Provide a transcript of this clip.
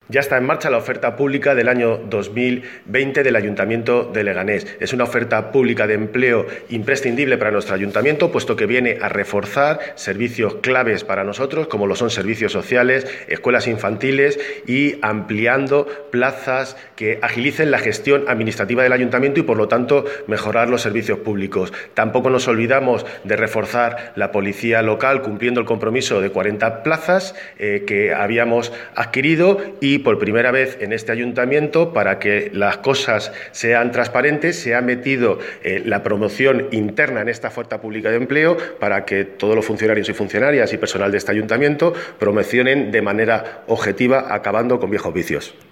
Ya está en marcha la oferta pública del año 2020 del Ayuntamiento de Leganés. Es una oferta pública de empleo imprescindible para nuestro ayuntamiento, puesto que viene a reforzar servicios claves para nosotros, como lo son servicios sociales, escuelas infantiles, y ampliando plazas que agilicen la gestión administrativa del ayuntamiento y, por lo tanto, mejorar los servicios públicos. Tampoco nos olvidamos de reforzar la policía local, cumpliendo el compromiso de 40 plazas que habíamos adquirido, y por primera vez en este ayuntamiento, para que las cosas sean transparentes, se ha metido la promoción interna en esta oferta pública de empleo para que todos los funcionarios y funcionarias y personal de este ayuntamiento promocionen de manera objetiva, acabando con viejos vicios.